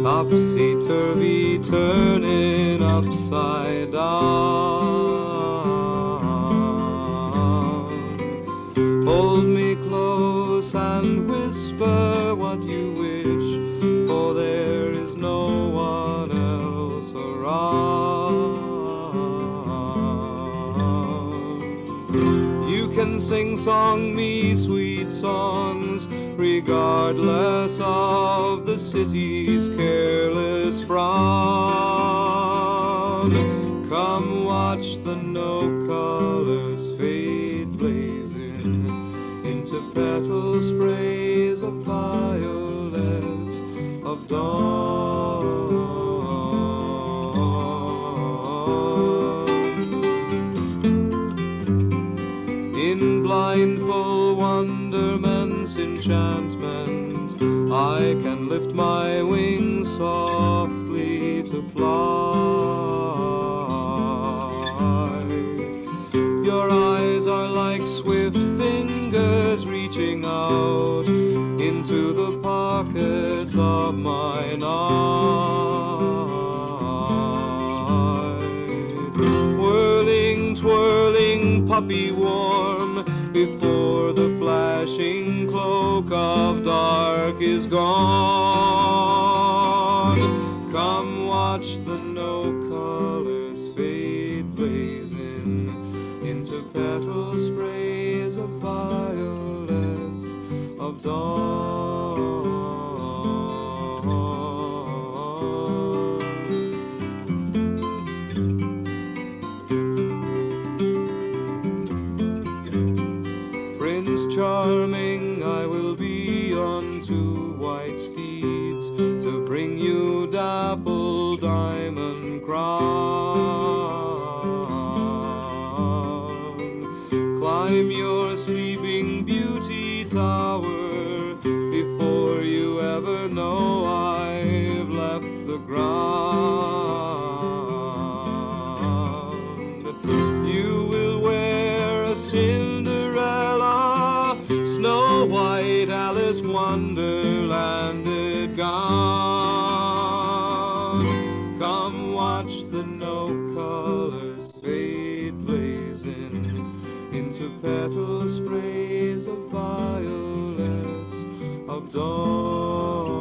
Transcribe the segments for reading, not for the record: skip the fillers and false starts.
topsy-turvy, turning upside down. Hold me close and whisper what you wish, for there is no one else around. You can sing-song me sweet songs, regardless of the city's careless frown. Come watch the no-colors fade blazing into petal sprays of violets of dawn. In blindfold wonderment's enchantment, I can lift my wings softly to fly. Your eyes are like swift fingers reaching out into the pockets of my night. Whirling, twirling, puppy warm, before the flashing cloak of dark is gone. Come watch the no-colors fade blazing into petal sprays of violets of dawn. Prince Charming, I will be on 2 white steeds to bring you dappled diamond crown. Climb your sleeping beauty tower before you ever know I've left the ground. You will wear a Cinderella, Snow White, Alice Wonderlanded gown. Come watch the no-colors fade blazing into petal sprays of violets of dawn.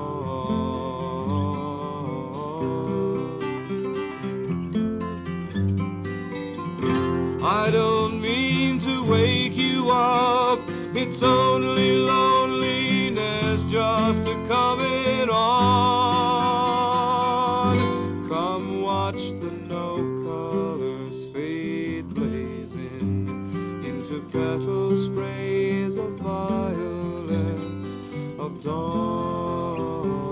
I don't mean to wake you up, it's only loneliness just a coming on. Come watch the no-colors fade blazing into petal sprays of violets of dawn.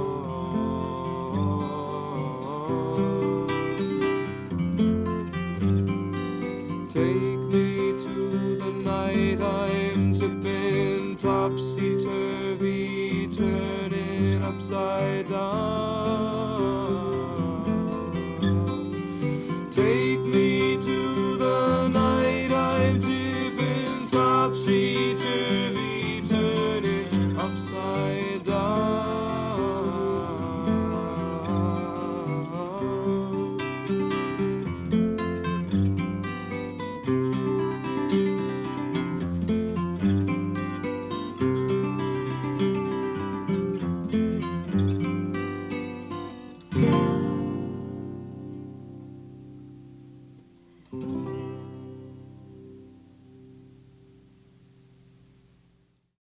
Take me to the night I'm tipping topsy-turvy, turning upside down. Take me to the night I'm tipping topsy-turvy, turning upside down.